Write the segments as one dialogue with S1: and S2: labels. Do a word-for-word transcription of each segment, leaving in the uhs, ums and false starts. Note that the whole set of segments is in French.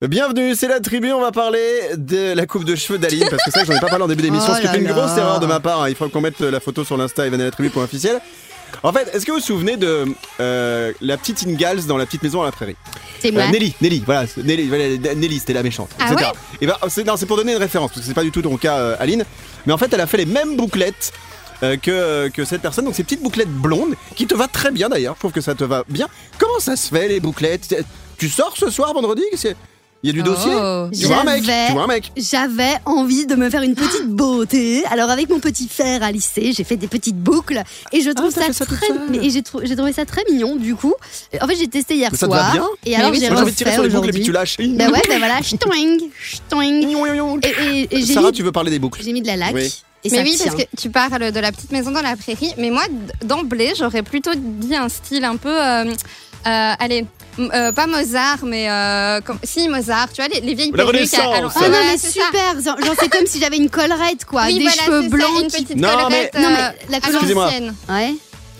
S1: Bienvenue, c'est la tribu, on va parler de la coupe de cheveux d'Aline, parce que ça, j'en ai pas parlé en début d'émission,
S2: Oh
S1: ce qui est
S2: là
S1: une
S2: là.
S1: grosse erreur de ma part, hein. Il faut qu'on mette la photo sur l'Insta evan et la tribu point officiel. En fait, est-ce que vous vous souvenez de euh, la petite Ingalls dans La Petite Maison à la Prairie?
S2: C'est moi.
S1: Euh, Nelly, Nelly, voilà, c'est Nelly, voilà, Nelly, c'était la méchante,
S2: Ah
S1: et cetera. Et ben, c'est, non, c'est pour donner une référence, parce que c'est pas du tout ton cas, euh, Aline, mais en fait, elle a fait les mêmes bouclettes euh, que, que cette personne, donc ces petites bouclettes blondes, qui te va très bien d'ailleurs, je trouve que ça te va bien. Comment ça se fait, les bouclettes? Tu sors ce soir, vendredi? C'est... Il y a du dossier?
S3: Oh.
S1: Tu vois un mec?
S2: J'avais-
S1: Tu vois un mec?
S2: J'avais envie de me faire une petite beauté. Alors avec mon petit fer à lisser, j'ai fait des petites boucles et je trouve
S1: t'as
S2: ça,
S1: fait ça toute
S2: très
S1: seule.
S2: mais- et j'ai, trou- j'ai trouvé ça très mignon du coup. En fait, j'ai testé hier
S1: Ça te
S2: soir
S1: va bien?
S2: et alors
S3: oui,
S2: j'ai
S1: Moi, j'ai envie de tirer
S2: refait
S1: sur les boucles et
S2: aujourd'hui.
S1: puis tu lâches.
S2: Bah ouais, bah voilà, ch'toing, ch'toing. Et, et, et j'ai,
S1: Sarah,
S2: mis,
S1: tu veux parler des boucles?
S2: j'ai mis de la laque.
S1: Oui.
S2: Et
S3: Mais
S2: ça
S3: oui,
S2: tient.
S3: parce que tu parles de La Petite Maison dans la Prairie, mais moi, d- d'emblée, j'aurais plutôt dit un style un peu, euh, euh, allez, m- euh, pas Mozart, mais euh, comme, si Mozart, tu vois, les, les vieilles
S1: La
S3: perruques.
S1: Renaissance.
S3: alors-
S2: Oh non
S3: ouais,
S2: mais
S3: c'est ça.
S2: super, genre genre, c'est comme si j'avais une collerette quoi,
S3: Oui,
S2: des
S3: voilà,
S2: cheveux
S3: c'est ça,
S2: blancs.
S3: une
S2: qui-
S3: petite
S1: Non,
S3: collerette
S2: mais- non, mais
S3: euh,
S2: la
S3: à
S2: collerette-
S1: Excusez-moi.
S3: l'ancienne.
S2: Ouais.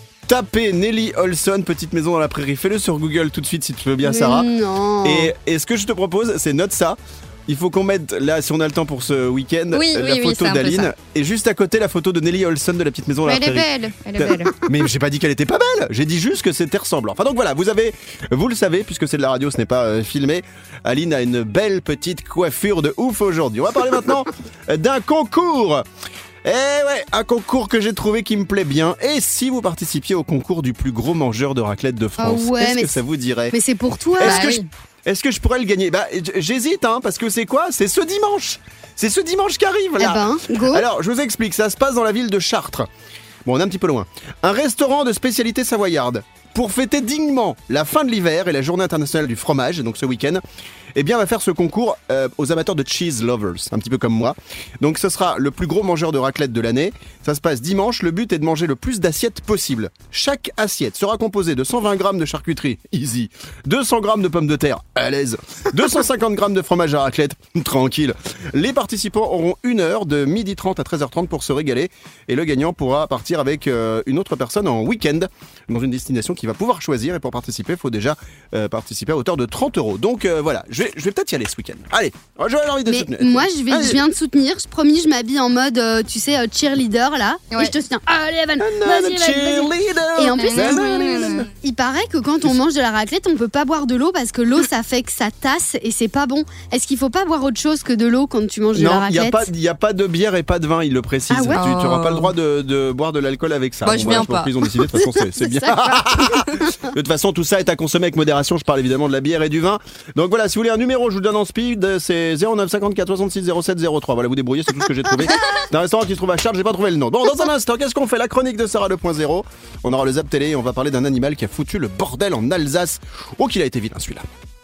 S1: Tapez Nelly Olson, Petite Maison dans la Prairie. Fais-le sur Google tout de suite si tu veux bien, Sarah.
S2: Mais non.
S1: Et, et ce que je te propose, c'est note ça. Il faut qu'on mette, là, si on a le temps pour ce week-end,
S3: Oui,
S1: euh, la
S3: oui, oui,
S1: photo
S3: c'est un peu
S1: d'Aline.
S3: ça.
S1: Et juste à côté, la photo de Nelly Olson de La Petite Maison dans
S3: Mais
S1: la
S3: elle est
S1: Prairie.
S3: belle, elle est belle.
S1: Mais j'ai pas dit qu'elle était pas belle, j'ai dit juste que c'était ressemblant. Enfin donc voilà, vous avez, vous le savez, puisque c'est de la radio, ce n'est pas euh, filmé, Aline a une belle petite coiffure de ouf aujourd'hui. On va parler maintenant d'un concours. Eh ouais, un concours que j'ai trouvé qui me plaît bien. Et si vous participiez au concours du plus gros mangeur de raclette de France,
S2: Ah ouais,
S1: est-ce
S2: mais
S1: que ça vous dirait?
S2: Mais c'est pour toi.
S1: Est-ce
S3: Bah
S1: que,
S3: oui.
S1: je, est-ce que je pourrais le gagner? Bah j- j'hésite, hein, parce que c'est quoi? C'est ce dimanche. C'est ce dimanche qui arrive
S2: Eh
S1: là.
S2: ben, go.
S1: Alors, je vous explique, ça se passe dans la ville de Chartres. Bon, on est un petit peu loin. Un restaurant de spécialité savoyarde. Pour fêter dignement la fin de l'hiver et la journée internationale du fromage, donc ce week-end, eh bien, on va faire ce concours euh, aux amateurs de cheese lovers, un petit peu comme moi. Donc, ce sera le plus gros mangeur de raclette de l'année. Ça se passe dimanche. Le but est de manger le plus d'assiettes possible. Chaque assiette sera composée de cent vingt grammes de charcuterie, easy, deux cents grammes de pommes de terre, à l'aise, deux cent cinquante grammes de fromage à raclette, tranquille. Les participants auront une heure de midi trente à treize heures trente pour se régaler. Et le gagnant pourra partir avec euh, une autre personne en week-end dans une destination qu'il va pouvoir choisir. Et pour participer, il faut déjà euh, participer à hauteur de trente euros. Donc euh, voilà, je vais, je vais peut-être y aller ce week-end. Allez, j'ai envie de
S2: Mais
S1: soutenir.
S2: moi, je, vais,
S1: Allez.
S2: je viens de soutenir. Je promis, je m'habille en mode, euh, tu sais, euh, cheerleader là.
S3: Ouais.
S2: Et je te soutiens. Allez, Evan,
S1: Nanana,
S2: vas-y, Evan, vas-y.
S1: cheerleader.
S2: Et en plus,
S1: Nanana.
S2: il paraît que quand on mange de la raclette, on peut pas boire de l'eau parce que l'eau, ça fait que ça tasse et c'est pas bon. Est-ce qu'il faut pas boire autre chose que de l'eau quand tu manges de la
S1: Non, il n'y
S2: raclette?
S1: a, pas- y a pas de bière et pas de vin, il le précise.
S2: Ah ouais
S1: tu n'auras
S3: Oh.
S1: pas le droit de, de boire de l'alcool avec ça.
S3: Bah, je viens
S1: pense
S3: pas.
S1: qu'ils ont décidé, de toute façon, c'est, c'est bien.
S2: Ça.
S1: De toute façon, tout ça est à consommer avec modération. Je parle évidemment de la bière et du vin. Donc voilà, si vous voulez un numéro, je vous le donne en speed. C'est zéro neuf cinquante-quatre soixante-six zéro sept zéro trois. Voilà, vous débrouillez, c'est tout ce que j'ai trouvé. C'est un restaurant qui se trouve à Chartres, j'ai pas trouvé le nom. Bon, dans un instant, qu'est-ce qu'on fait? La chronique de Sarah deux point zéro. On aura le Zap Télé et on va parler d'un animal qui a foutu le bordel en Alsace. Oh, qu'il a été vilain celui-là.